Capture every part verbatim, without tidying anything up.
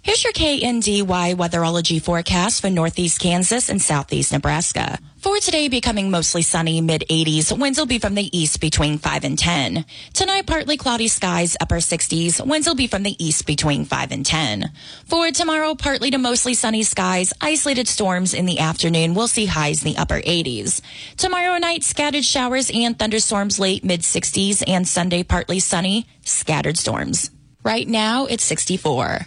Here's your K N D Y weatherology forecast for northeast Kansas and southeast Nebraska. For today, becoming mostly sunny, mid eighties. Winds will be from the east between five and ten. Tonight, partly cloudy skies, upper sixties. Winds will be from the east between five and ten. For tomorrow, partly to mostly sunny skies, isolated storms in the afternoon. We'll see highs in the upper eighties. Tomorrow night, scattered showers and thunderstorms late mid sixties, and Sunday, partly sunny, scattered storms. Right now, it's sixty-four.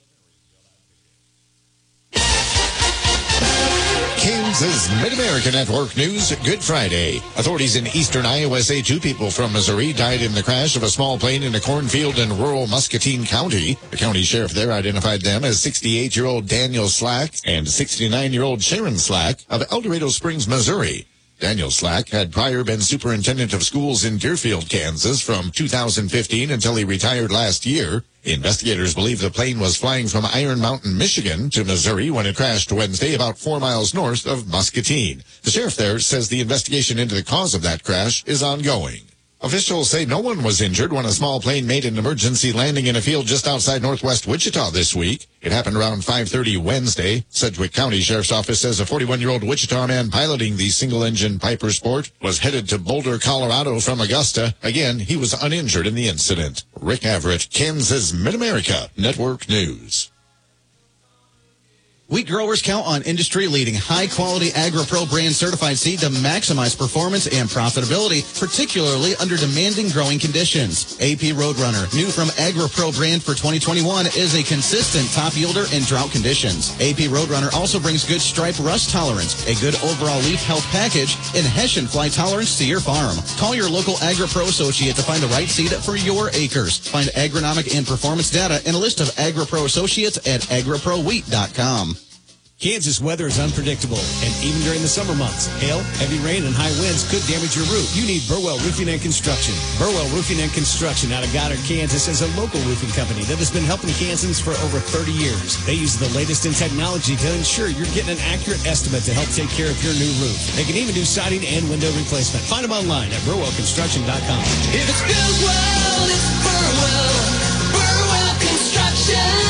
Kansas Mid-America Network News, Good Friday. Authorities in eastern Iowa say two people from Missouri died in the crash of a small plane in a cornfield in rural Muscatine County. The county sheriff there identified them as sixty-eight-year-old Daniel Slack and sixty-nine-year-old Sharon Slack of El Dorado Springs, Missouri. Daniel Slack had prior been superintendent of schools in Deerfield, Kansas from two thousand fifteen until he retired last year. Investigators believe the plane was flying from Iron Mountain, Michigan to Missouri when it crashed Wednesday about four miles north of Muscatine. The sheriff there says the investigation into the cause of that crash is ongoing. Officials say no one was injured when a small plane made an emergency landing in a field just outside northwest Wichita this week. It happened around five thirty Wednesday. Sedgwick County Sheriff's Office says a forty-one-year-old Wichita man piloting the single-engine Piper Sport was headed to Boulder, Colorado from Augusta. Again, he was uninjured in the incident. Rick Everett, Kansas Mid-America Network News. Wheat growers count on industry-leading, high-quality AgriPro brand certified seed to maximize performance and profitability, particularly under demanding growing conditions. A P Roadrunner, new from AgriPro brand for twenty twenty-one, is a consistent top yielder in drought conditions. A P Roadrunner also brings good stripe rust tolerance, a good overall leaf health package, and Hessian fly tolerance to your farm. Call your local AgriPro associate to find the right seed for your acres. Find agronomic and performance data and a list of AgriPro associates at agri pro wheat dot com. Kansas weather is unpredictable, and even during the summer months, hail, heavy rain, and high winds could damage your roof. You need Burwell Roofing and Construction. Burwell Roofing and Construction out of Goddard, Kansas is a local roofing company that has been helping Kansans for over thirty years. They use the latest in technology to ensure you're getting an accurate estimate to help take care of your new roof. They can even do siding and window replacement. Find them online at burwell construction dot com. If it's built well, it's Burwell. Burwell Construction.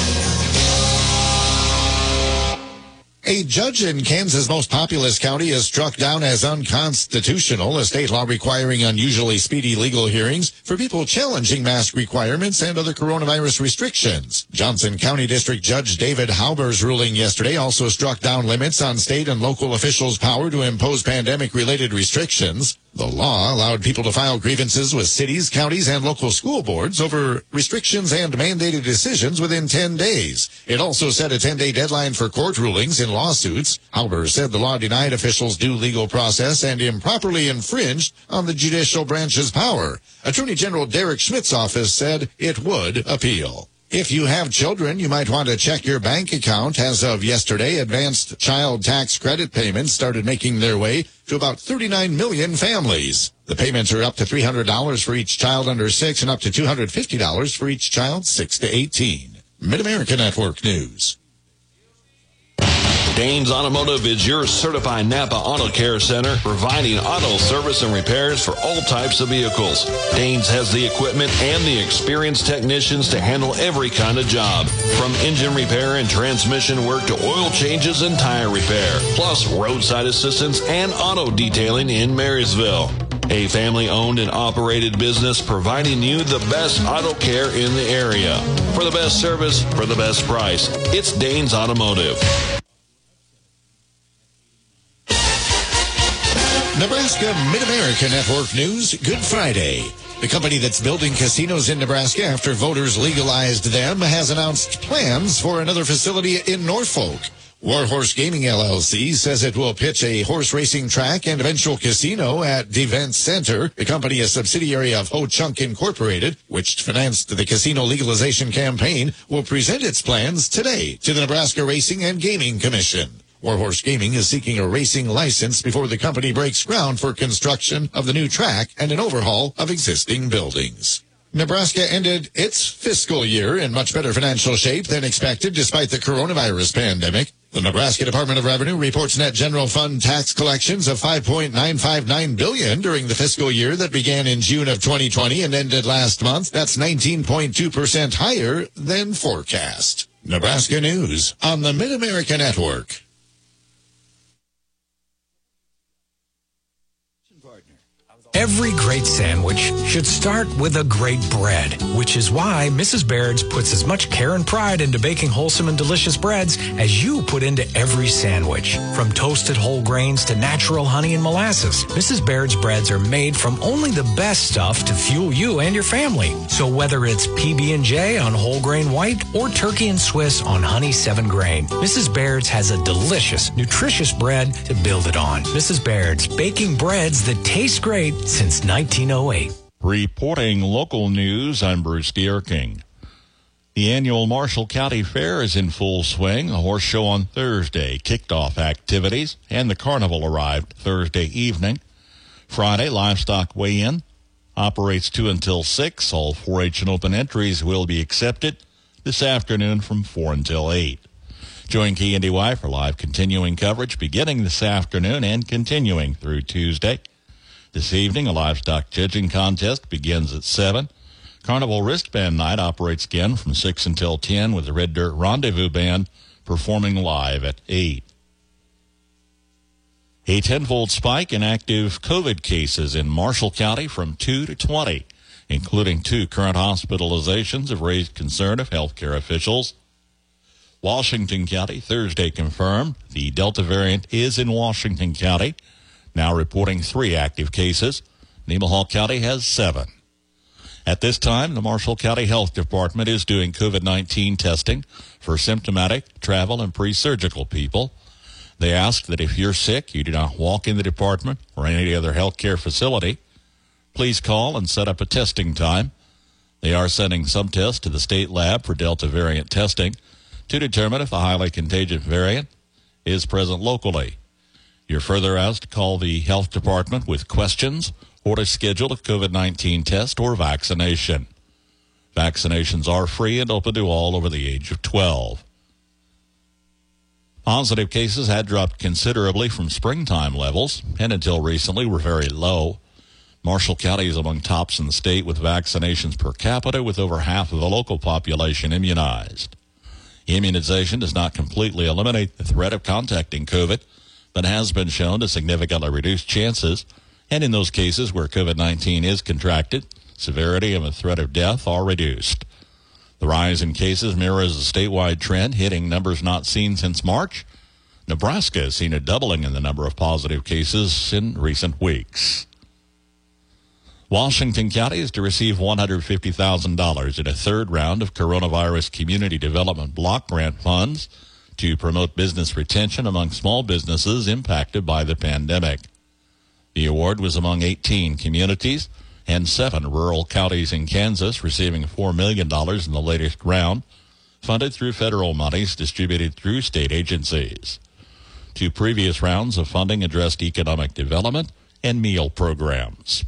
A judge in Kansas' most populous county is struck down as unconstitutional, a state law requiring unusually speedy legal hearings for people challenging mask requirements and other coronavirus restrictions. Johnson County District Judge David Hauber's ruling yesterday also struck down limits on state and local officials' power to impose pandemic-related restrictions. The law allowed people to file grievances with cities, counties, and local school boards over restrictions and mandated decisions within ten days. It also set a ten-day deadline for court rulings in lawsuits. Hauber said the law denied officials due legal process and improperly infringed on the judicial branch's power. Attorney General Derek Schmidt's office said it would appeal. If you have children, you might want to check your bank account. As of yesterday, advanced child tax credit payments started making their way to about thirty-nine million families. The payments are up to three hundred dollars for each child under six and up to two hundred fifty dollars for each child six to eighteen. Mid-America Network News. Danes Automotive is your certified Napa Auto Care Center, providing auto service and repairs for all types of vehicles. Danes has the equipment and the experienced technicians to handle every kind of job, from engine repair and transmission work to oil changes and tire repair, plus roadside assistance and auto detailing in Marysville. A family-owned and operated business providing you the best auto care in the area. For the best service, for the best price, it's Danes Automotive. Nebraska Mid-America Network News, Good Friday. The company that's building casinos in Nebraska after voters legalized them has announced plans for another facility in Norfolk. Warhorse Gaming L L C says it will pitch a horse racing track and eventual casino at Devent Center. The company, a subsidiary of Ho Chunk Incorporated, which financed the casino legalization campaign, will present its plans today to the Nebraska Racing and Gaming Commission. Warhorse Gaming is seeking a racing license before the company breaks ground for construction of the new track and an overhaul of existing buildings. Nebraska ended its fiscal year in much better financial shape than expected despite the coronavirus pandemic. The Nebraska Department of Revenue reports net general fund tax collections of five point nine five nine billion dollars during the fiscal year that began in June of twenty twenty and ended last month. That's nineteen point two percent higher than forecast. Nebraska News on the Mid-America Network. Every great sandwich should start with a great bread, which is why Missus Baird's puts as much care and pride into baking wholesome and delicious breads as you put into every sandwich. From toasted whole grains to natural honey and molasses, Missus Baird's breads are made from only the best stuff to fuel you and your family. So whether it's P B and J on whole grain white or turkey and Swiss on honey seven grain, Missus Baird's has a delicious, nutritious bread to build it on. Missus Baird's, baking breads that taste great since nineteen oh eight. Reporting local news, I'm Bruce Dierking. The annual Marshall County Fair is in full swing. A horse show on Thursday kicked off activities, and the carnival arrived Thursday evening. Friday, livestock weigh-in operates two until six. All four H and open entries will be accepted this afternoon from four until eight. Join K N D Y for live continuing coverage beginning this afternoon and continuing through Tuesday. This evening, a livestock judging contest begins at seven. Carnival Wristband Night operates again from six until ten with the Red Dirt Rendezvous Band performing live at eight. A tenfold spike in active COVID cases in Marshall County from two to twenty, including two current hospitalizations, have raised concern of healthcare officials. Washington County Thursday confirmed the Delta variant is in Washington County, now reporting three active cases. Nemaha County has seven. At this time, the Marshall County Health Department is doing COVID nineteen testing for symptomatic, travel, and pre-surgical people. They ask that if you're sick, you do not walk in the department or any other health care facility. Please call and set up a testing time. They are sending some tests to the state lab for Delta variant testing to determine if a highly contagious variant is present locally. You're further asked to call the health department with questions or to schedule a COVID nineteen test or vaccination. Vaccinations are free and open to all over the age of twelve. Positive cases had dropped considerably from springtime levels and until recently were very low. Marshall County is among tops in the state with vaccinations per capita, with over half of the local population immunized. Immunization does not completely eliminate the threat of contacting COVID, but has been shown to significantly reduce chances, and in those cases where COVID nineteen is contracted, severity and the threat of death are reduced. The rise in cases mirrors a statewide trend, hitting numbers not seen since March. Nebraska has seen a doubling in the number of positive cases in recent weeks. Washington County is to receive one hundred fifty thousand dollars in a third round of Coronavirus Community Development Block Grant funds to promote business retention among small businesses impacted by the pandemic. The award was among eighteen communities and seven rural counties in Kansas, receiving four million dollars in the latest round, funded through federal monies distributed through state agencies. Two previous rounds of funding addressed economic development and meal programs.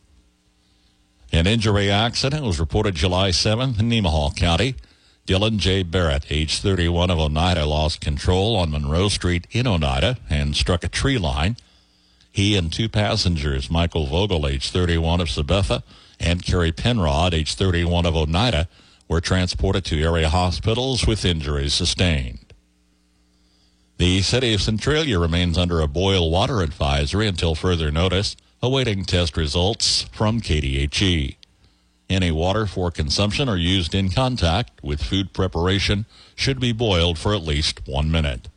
An injury accident was reported July seventh in Nemaha County. Dylan J. Barrett, age thirty-one, of Oneida, lost control on Monroe Street in Oneida and struck a tree line. He and two passengers, Michael Vogel, age thirty-one, of Sabetha, and Carrie Penrod, age thirty-one, of Oneida, were transported to area hospitals with injuries sustained. The city of Centralia remains under a boil water advisory until further notice, awaiting test results from K D H E. Any water for consumption or used in contact with food preparation should be boiled for at least one minute.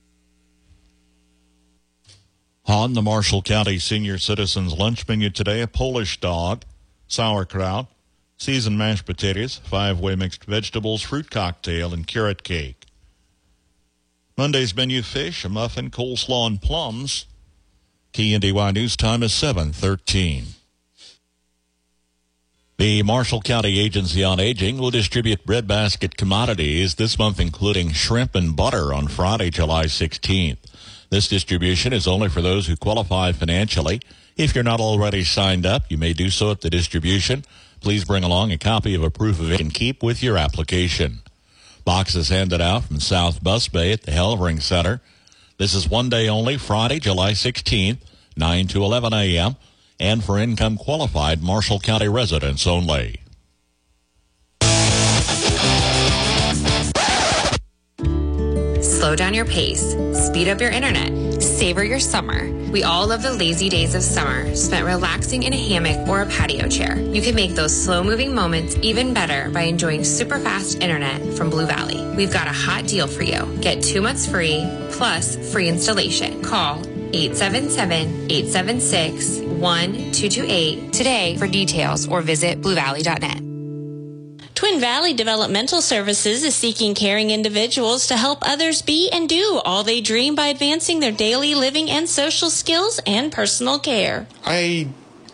On the Marshall County Senior Citizens Lunch menu today, a Polish dog, sauerkraut, seasoned mashed potatoes, five-way mixed vegetables, fruit cocktail, and carrot cake. Monday's menu: fish, a muffin, coleslaw, and plums. K N D Y News Time is seven thirteen. The Marshall County Agency on Aging will distribute breadbasket commodities this month, including shrimp and butter, on Friday, July sixteenth. This distribution is only for those who qualify financially. If you're not already signed up, you may do so at the distribution. Please bring along a copy of a proof of it and keep with your application. Boxes handed out from South Bus Bay at the Helvering Center. This is one day only, Friday, July sixteenth, nine to eleven a.m., and for income-qualified Marshall County residents only. Slow down your pace. Speed up your internet. Savor your summer. We all love the lazy days of summer, spent relaxing in a hammock or a patio chair. You can make those slow-moving moments even better by enjoying super fast internet from Blue Valley. We've got a hot deal for you. Get two months free, plus free installation. Call eight seven seven, eight seven six, one two two eight today for details or visit blue valley dot net. Twin Valley Developmental Services is seeking caring individuals to help others be and do all they dream by advancing their daily living and social skills and personal care. I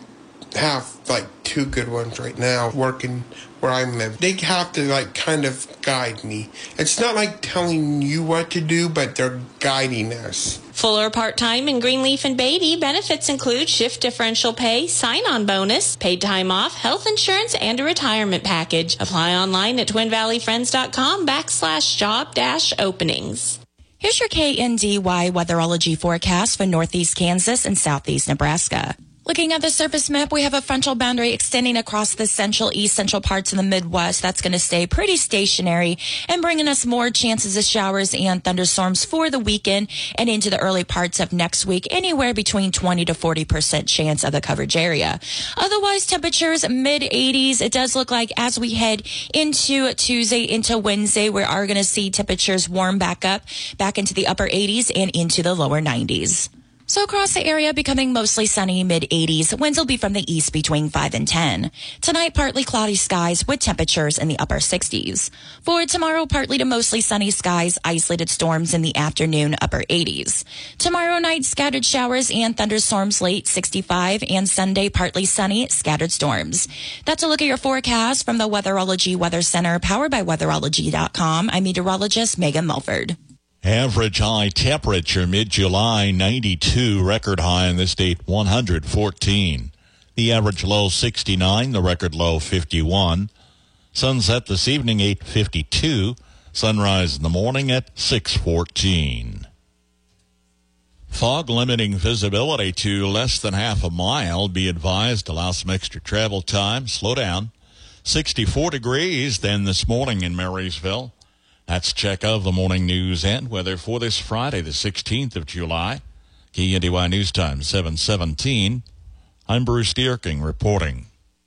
have like two good ones right now working where I live. They have to like kind of guide me. It's not like telling you what to do, but they're guiding us. Full or part-time in Greenleaf and Beatty, benefits include shift differential pay, sign-on bonus, paid time off, health insurance, and a retirement package. Apply online at twin valley friends dot com backslash job dash openings. Here's your K N D Y weatherology forecast for northeast Kansas and southeast Nebraska. Looking at the surface map, we have a frontal boundary extending across the central, east central parts of the Midwest. That's going to stay pretty stationary and bringing us more chances of showers and thunderstorms for the weekend and into the early parts of next week, anywhere between twenty to forty percent chance of the coverage area. Otherwise, temperatures mid eighties. It does look like as we head into Tuesday, into Wednesday, we are going to see temperatures warm back up, back into the upper eighties and into the lower nineties. So across the area, becoming mostly sunny, mid eighties. Winds will be from the east between five and ten. Tonight, partly cloudy skies with temperatures in the upper sixties. For tomorrow, partly to mostly sunny skies, isolated storms in the afternoon, upper eighties. Tomorrow night, scattered showers and thunderstorms late sixty-five, and Sunday, partly sunny, scattered storms. That's a look at your forecast from the Weatherology Weather Center, powered by weatherology dot com. I'm meteorologist Megan Mulford. Average high temperature mid-July, ninety-two. Record high in the state, one hundred fourteen. The average low, sixty-nine. The record low, fifty-one. Sunset this evening, eight fifty-two. Sunrise in the morning at six fourteen. Fog limiting visibility to less than half a mile. Be advised, allow some extra travel time. Slow down. sixty-four degrees then this morning in Marysville. That's a check of the morning news and weather for this Friday, the sixteenth of July. K N D Y News Time, seven seventeen. I'm Bruce Dierking reporting.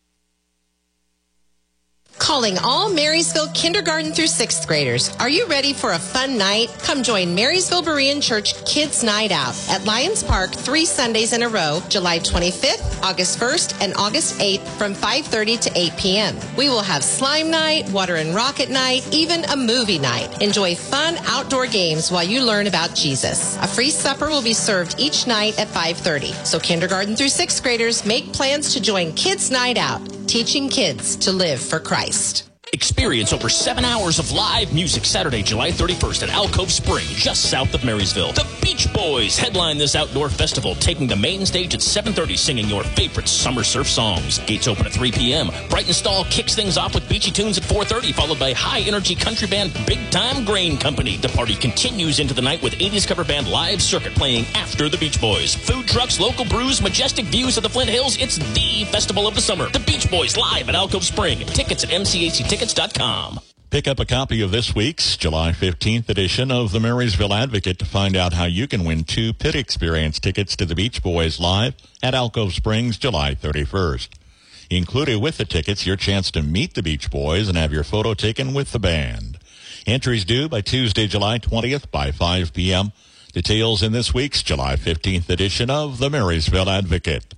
Calling all Marysville kindergarten through sixth graders. Are you ready for a fun night? Come join Marysville Berean Church Kids Night Out at Lions Park three Sundays in a row, July twenty-fifth, August first, and August eighth from five thirty to eight p.m. We will have slime night, water and rocket night, even a movie night. Enjoy fun outdoor games while you learn about Jesus. A free supper will be served each night at five thirty. So kindergarten through sixth graders, make plans to join Kids Night Out, teaching kids to live for Christ. Experience over seven hours of live music Saturday, July thirty-first at Alcove Spring, just south of Marysville. The Beach Boys headline this outdoor festival, taking the main stage at seven thirty, singing your favorite summer surf songs. Gates open at three p.m. Brighton Stall kicks things off with beachy tunes at four thirty, followed by high-energy country band Big Time Grain Company. The party continues into the night with eighties cover band Live Circuit playing after the Beach Boys. Food trucks, local brews, majestic views of the Flint Hills. It's the festival of the summer. The Beach Boys live at Alcove Spring. Tickets at M C A C tickets dot com. Pick up a copy of this week's July fifteenth edition of the Marysville Advocate to find out how you can win two pit experience tickets to the Beach Boys live at Alcove Springs July thirty-first. Included with the tickets, your chance to meet the Beach Boys and have your photo taken with the band. Entries due by Tuesday, July twentieth by five p.m. Details in this week's July fifteenth edition of the Marysville Advocate.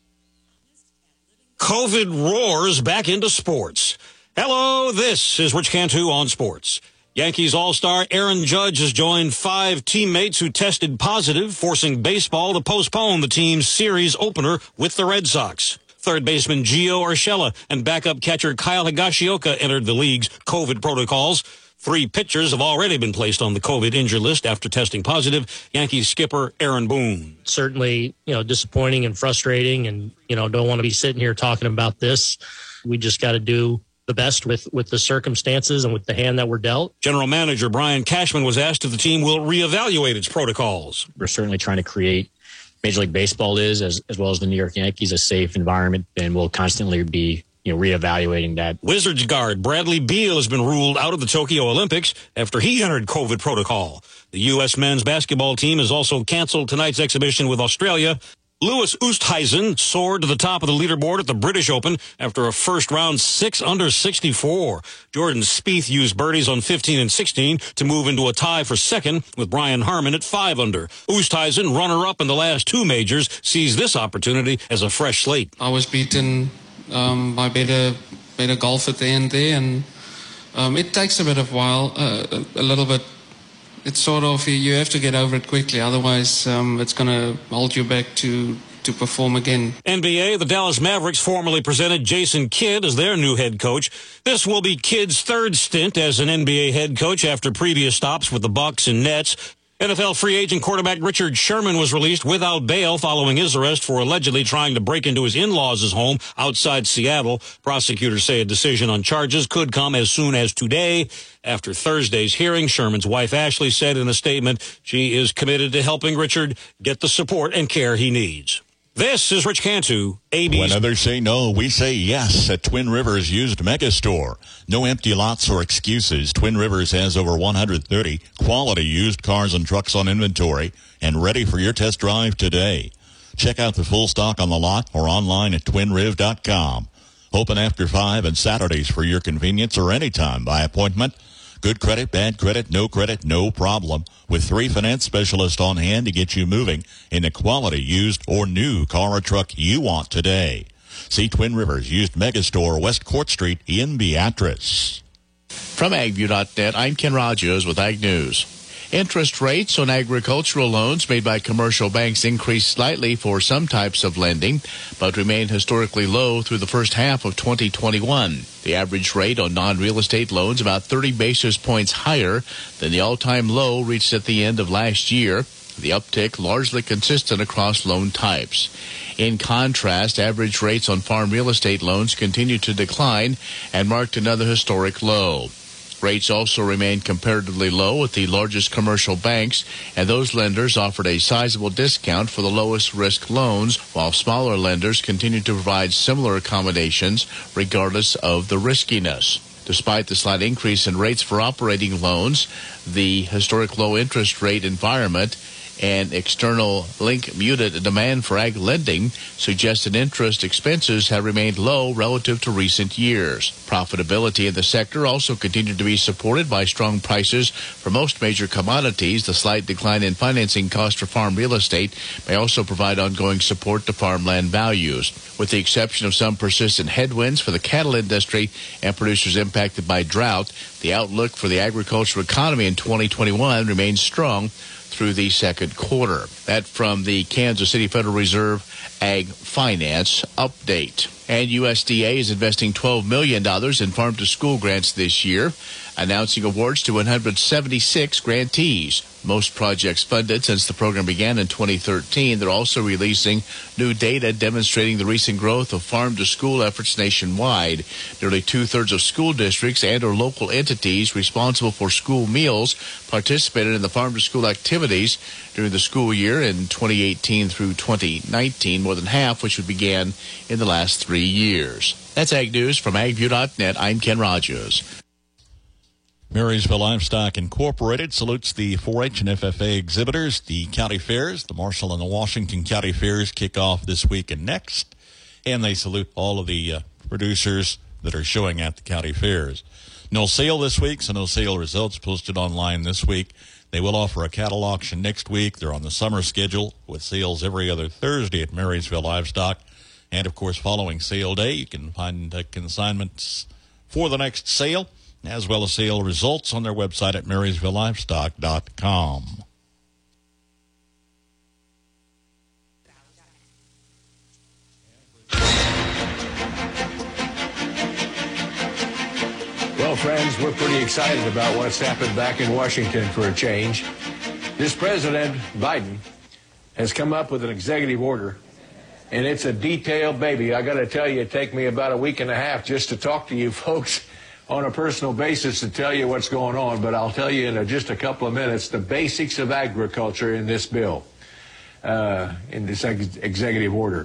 COVID roars back into sports. Hello, this is Rich Cantu on sports. Yankees All-Star Aaron Judge has joined five teammates who tested positive, forcing baseball to postpone the team's series opener with the Red Sox. Third baseman Gio Urshela and backup catcher Kyle Higashioka entered the league's COVID protocols. Three pitchers have already been placed on the COVID injured list after testing positive. Yankees skipper Aaron Boone. Certainly, you know, disappointing and frustrating, and, you know, don't want to be sitting here talking about this. We just got to do the best with, with the circumstances and with the hand that we're dealt. General Manager Brian Cashman was asked if the team will reevaluate its protocols. We're certainly trying to create, Major League Baseball is, as, as well as the New York Yankees, a safe environment, and we'll constantly be, you you know, reevaluating that. Wizards guard Bradley Beal has been ruled out of the Tokyo Olympics after he entered COVID protocol. The U S men's basketball team has also canceled tonight's exhibition with Australia. Louis Oosthuizen soared to the top of the leaderboard at the British Open after a first-round six under sixty-four. Jordan Spieth used birdies on fifteen and sixteen to move into a tie for second with Brian Harman at five under. Oosthuizen, runner-up in the last two majors, sees this opportunity as a fresh slate. I was beaten um, by better better golf at the end there, and um, it takes a bit of a while, uh, a, a little bit. It's sort of, you have to get over it quickly, otherwise um, it's going to hold you back to, to perform again. N B A, the Dallas Mavericks formally presented Jason Kidd as their new head coach. This will be Kidd's third stint as an N B A head coach after previous stops with the Bucks and Nets. N F L free agent quarterback Richard Sherman was released without bail following his arrest for allegedly trying to break into his in-laws' home outside Seattle. Prosecutors say a decision on charges could come as soon as today. After Thursday's hearing, Sherman's wife Ashley said in a statement she is committed to helping Richard get the support and care he needs. This is Rich Cantu, A B C. When others say no, we say yes at Twin Rivers Used Megastore. No empty lots or excuses. Twin Rivers has over one hundred thirty quality used cars and trucks on inventory and ready for your test drive today. Check out the full stock on the lot or online at twin riv dot com. Open after five and Saturdays for your convenience or anytime by appointment. Good credit, bad credit, no credit, no problem. With three finance specialists on hand to get you moving in the quality used or new car or truck you want today. See Twin Rivers Used Megastore, West Court Street in Beatrice. From ag view dot net, I'm Ken Rogers with Ag News. Interest rates on agricultural loans made by commercial banks increased slightly for some types of lending, but remained historically low through the first half of twenty twenty-one. The average rate on non-real estate loans about thirty basis points higher than the all-time low reached at the end of last year. The uptick largely consistent across loan types. In contrast, average rates on farm real estate loans continued to decline and marked another historic low. Rates also remained comparatively low at the largest commercial banks, and those lenders offered a sizable discount for the lowest risk loans, while smaller lenders continued to provide similar accommodations regardless of the riskiness. Despite the slight increase in rates for operating loans, the historic low interest rate environment and external link muted demand for ag lending suggested interest expenses have remained low relative to recent years. Profitability in the sector also continued to be supported by strong prices for most major commodities. The slight decline in financing costs for farm real estate may also provide ongoing support to farmland values. With the exception of some persistent headwinds for the cattle industry and producers impacted by drought, the outlook for the agricultural economy in twenty twenty-one remains strong through the second quarter. That from the Kansas City Federal Reserve Ag Finance Update. And U S D A is investing twelve million dollars in farm-to-school grants this year, announcing awards to one hundred seventy-six grantees. Most projects funded since the program began in twenty thirteen. They're also releasing new data demonstrating the recent growth of farm-to-school efforts nationwide. Nearly two-thirds of school districts and or local entities responsible for school meals participated in the farm-to-school activities during the school year in twenty eighteen through twenty nineteen, more than half which began in the last three years. That's Ag News from ag view dot net. I'm Ken Rogers. Marysville Livestock Incorporated salutes the four H and F F A exhibitors. The county fairs, the Marshall and the Washington County fairs, kick off this week and next. And they salute all of the uh, producers that are showing at the county fairs. No sale this week, so no sale results posted online this week. They will offer a cattle auction next week. They're on the summer schedule with sales every other Thursday at Marysville Livestock. And, of course, following sale day, you can find uh, consignments for the next sale, as well as sale results on their website at marysville livestock dot com. Well, friends, we're pretty excited about what's happened back in Washington for a change. This President Biden has come up with an executive order, and it's a detailed baby. I got to tell you, it take me about a week and a half just to talk to you folks on a personal basis to tell you what's going on, but I'll tell you in a, just a couple of minutes the basics of agriculture in this bill, uh, in this ex executive order.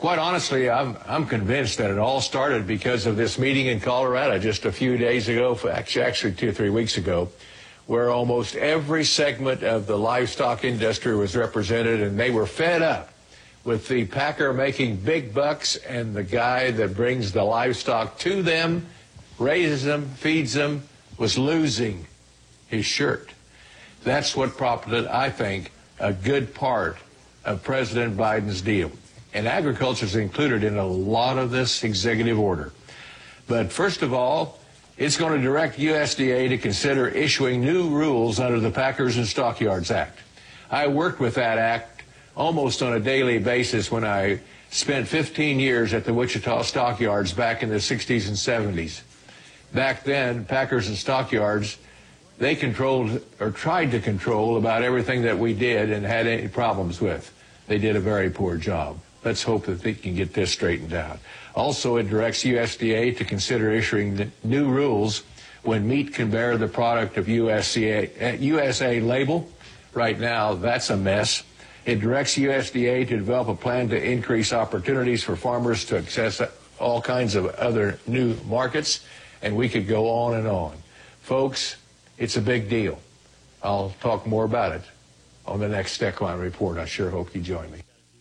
quite honestly, I'm, I'm convinced that it all started because of this meeting in Colorado just a few days ago, actually, actually two or three weeks ago, where almost every segment of the livestock industry was represented, and they were fed up with the packer making big bucks and the guy that brings the livestock to them, raises them, feeds them, was losing his shirt. That's what prompted, I think, a good part of President Biden's deal. And agriculture is included in a lot of this executive order. But first of all, it's going to direct U S D A to consider issuing new rules under the Packers and Stockyards Act. I worked with that act almost on a daily basis when I spent fifteen years at the Wichita Stockyards back in the sixties and seventies. Back then, Packers and Stockyards, they controlled or tried to control about everything that we did and had any problems with. They did a very poor job. Let's hope that they can get this straightened out. Also, it directs U S D A to consider issuing the new rules when meat can bear the product of U S A, U S A label. Right now, that's a mess. It directs U S D A to develop a plan to increase opportunities for farmers to access all kinds of other new markets, and we could go on and on. Folks, it's a big deal. I'll talk more about it on the next Steckline Report. I sure hope you join me.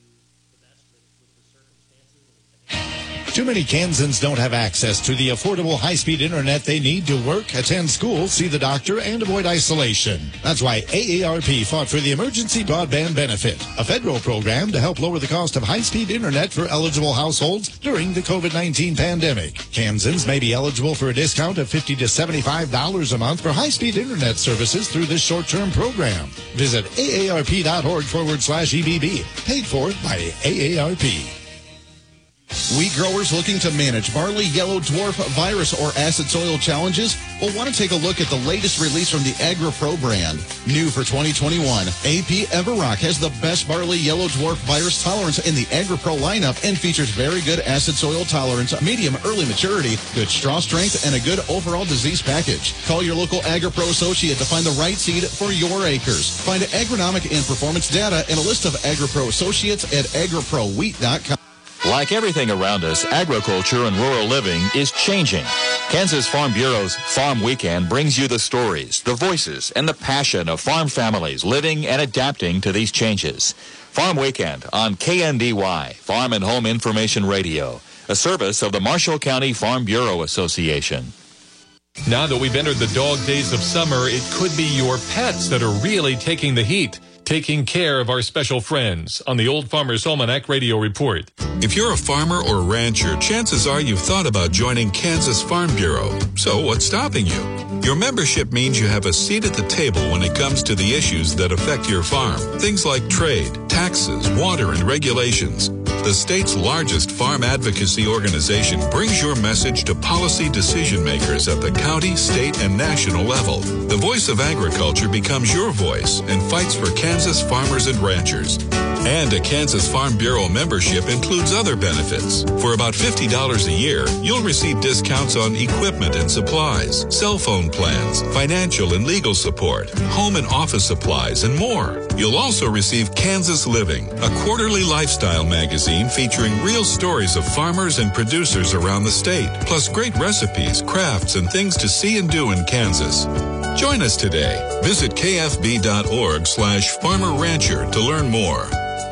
Too many Kansans don't have access to the affordable high-speed internet they need to work, attend school, see the doctor, and avoid isolation. That's why A A R P fought for the Emergency Broadband Benefit, a federal program to help lower the cost of high-speed internet for eligible households during the COVID nineteen pandemic. Kansans may be eligible for a discount of fifty to seventy-five dollars a month for high-speed internet services through this short-term program. Visit aarp.org forward slash EBB, paid for by A A R P. Wheat growers looking to manage barley yellow dwarf virus or acid soil challenges will want to take a look at the latest release from the AgriPro brand. New for twenty twenty-one, A P Everrock has the best barley yellow dwarf virus tolerance in the AgriPro lineup and features very good acid soil tolerance, medium early maturity, good straw strength, and a good overall disease package. Call your local AgriPro associate to find the right seed for your acres. Find agronomic and performance data and a list of AgriPro associates at agripro wheat dot com. Like everything around us, agriculture and rural living is changing. Kansas Farm Bureau's Farm Weekend brings you the stories, the voices, and the passion of farm families living and adapting to these changes. Farm Weekend on K N D Y, Farm and Home Information Radio, a service of the Marshall County Farm Bureau Association. Now that we've entered the dog days of summer, it could be your pets that are really taking the heat. Taking care of our special friends on the Old Farmer's Almanac Radio Report. If you're a farmer or rancher, chances are you've thought about joining Kansas Farm Bureau. So what's stopping you? Your membership means you have a seat at the table when it comes to the issues that affect your farm. Things like trade, taxes, water, and regulations. The state's largest farm advocacy organization brings your message to policy decision makers at the county, state, and national level. The voice of agriculture becomes your voice and fights for Kansas farmers and ranchers. And a Kansas Farm Bureau membership includes other benefits. For about fifty dollars a year, you'll receive discounts on equipment and supplies, cell phone plans, financial and legal support, home and office supplies, and more. You'll also receive Kansas Living, a quarterly lifestyle magazine featuring real stories of farmers and producers around the state, plus great recipes, crafts, and things to see and do in Kansas. Join us today. Visit kfb.org slash farmer rancher to learn more.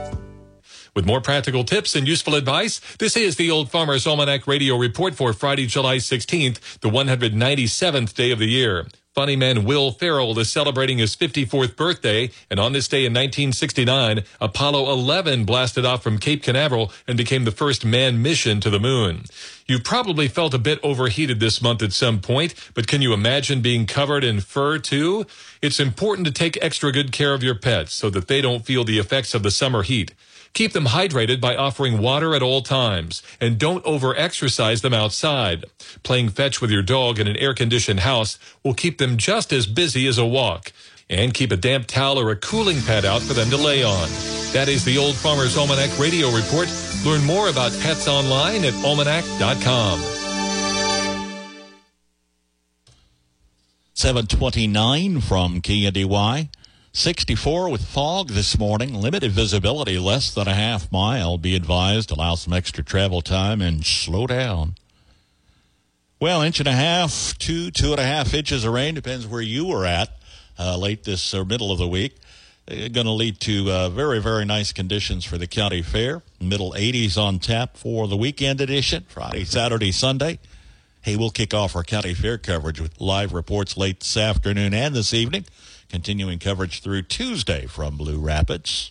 With more practical tips and useful advice, this is the Old Farmer's Almanac Radio Report for Friday, July sixteenth, the one hundred ninety-seventh day of the year. Funny man Will Ferrell is celebrating his fifty-fourth birthday, and on this day in nineteen sixty-nine, Apollo eleven blasted off from Cape Canaveral and became the first manned mission to the moon. You've probably felt a bit overheated this month at some point, but can you imagine being covered in fur too? It's important to take extra good care of your pets so that they don't feel the effects of the summer heat. Keep them hydrated by offering water at all times, and don't over-exercise them outside. Playing fetch with your dog in an air-conditioned house will keep them just as busy as a walk. And keep a damp towel or a cooling pad out for them to lay on. That is the Old Farmer's Almanac Radio Report. Learn more about pets online at almanac dot com. seven twenty-nine from K N D Y. sixty-four with fog this morning. Limited visibility, less than a half mile. Be advised, allow some extra travel time and slow down. Well, inch and a half, two, two and a half inches of rain, depends where you were at uh, late this or middle of the week. Uh, going to lead to uh, very, very nice conditions for the county fair. Middle eighties on tap for the weekend edition, Friday, Saturday, Sunday. Hey, we'll kick off our county fair coverage with live reports late this afternoon and this evening. Continuing coverage through Tuesday from Blue Rapids.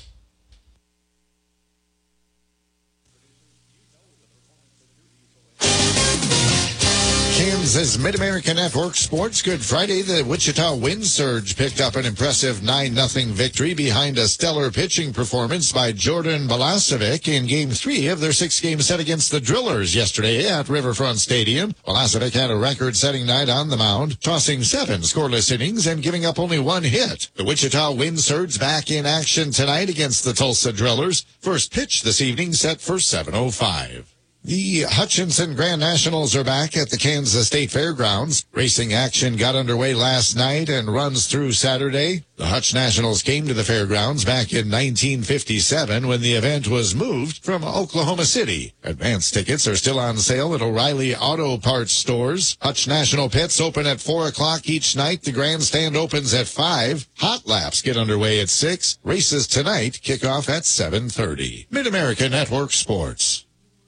Kansas Mid-America Network Sports. Good Friday. The Wichita Wind Surge picked up an impressive nine nothing victory behind a stellar pitching performance by Jordan Balasovic in Game three of their six-game set against the Drillers yesterday at Riverfront Stadium. Balasovic had a record-setting night on the mound, tossing seven scoreless innings and giving up only one hit. The Wichita Wind Surge back in action tonight against the Tulsa Drillers. First pitch this evening set for seven oh five. The Hutchinson Grand Nationals are back at the Kansas State Fairgrounds. Racing action got underway last night and runs through Saturday. The Hutch Nationals came to the fairgrounds back in nineteen fifty-seven when the event was moved from Oklahoma City. Advance tickets are still on sale at O'Reilly Auto Parts stores. Hutch National Pits open at four o'clock each night. The grandstand opens at five. Hot laps get underway at six. Races tonight kick off at seven thirty. Mid-America Network Sports.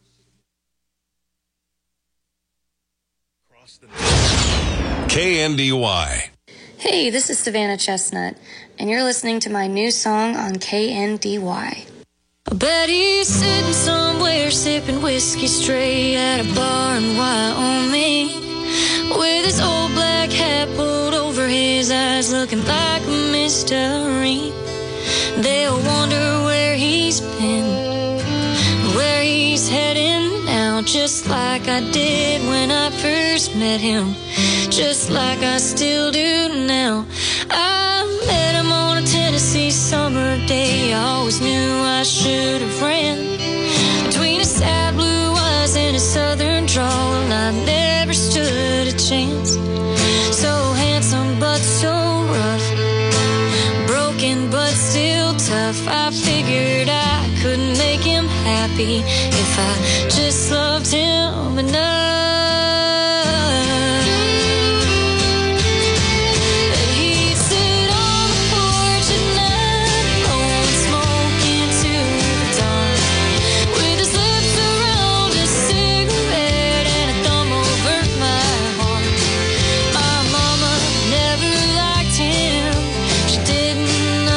K N D Y. Hey, this is Savannah Chestnut, and you're listening to my new song on K N D Y. I bet he's sitting somewhere sipping whiskey straight at a bar in Wyoming, with his old black hat pulled over his eyes, looking like a mystery. They'll wonder where he's been, where he's heading now, just like I did when I first met him, just like I still do now. I met him on a Tennessee summer day. I always knew I should have ran between his sad blue eyes and his southern drawl, and I never stood a chance. So handsome but so rough, broken but still tough. I figured I couldn't make him happy if I just loved him enough.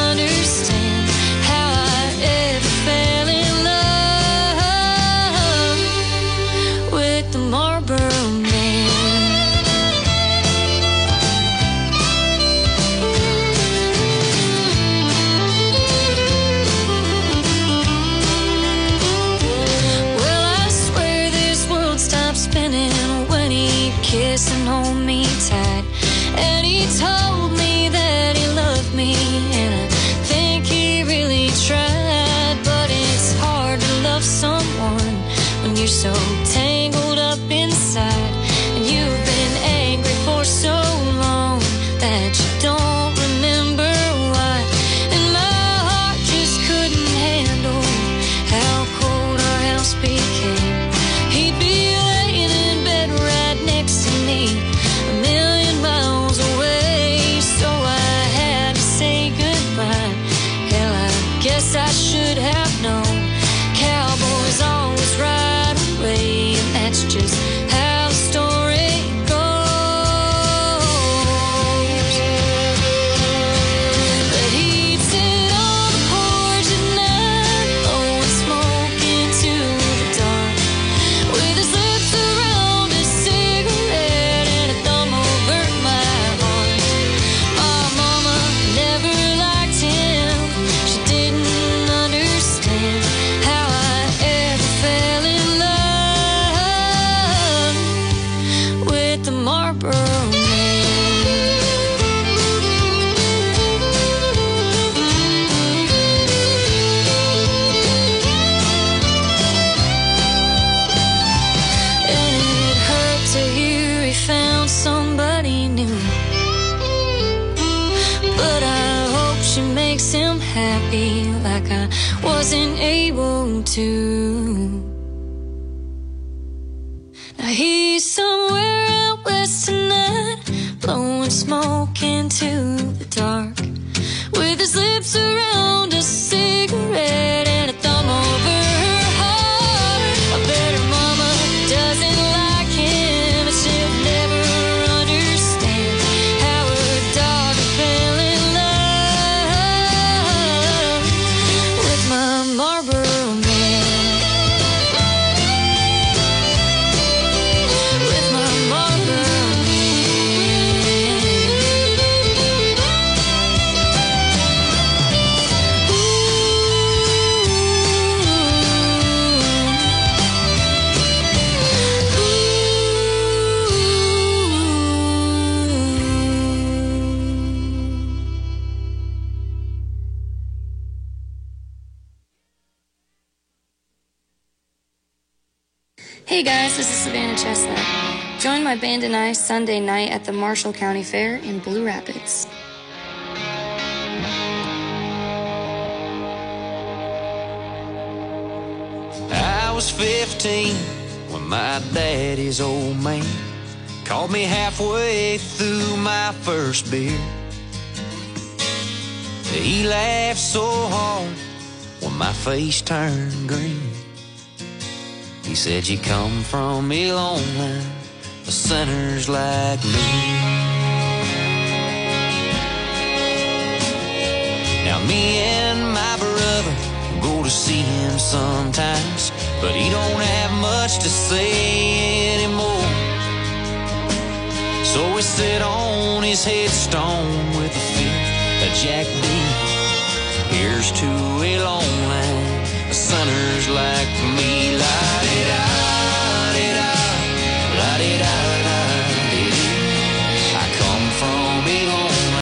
How I ever fell in love. like I wasn't able to. Now he's somewhere out west tonight, blowing smoke into the dark, with his lips around a cigarette and a thumb over her heart. I bet her mama doesn't like him, and she'll never understand how her daughter fell in love with my Marlboro Man. With my Marlboro Hey guys, this is Savannah Chestnut. Join my band and I Sunday night at the Marshall County Fair in Blue Rapids. I was fifteen when my daddy's old man called me halfway through my first beer. He laughed so hard when my face turned green. He said, you come from a long line of sinners like me. Now me and my brother go to see him sometimes, but he don't have much to say anymore. So we sit on his headstone with a fifth of Jack D. Here's to a long line of sinners like me, like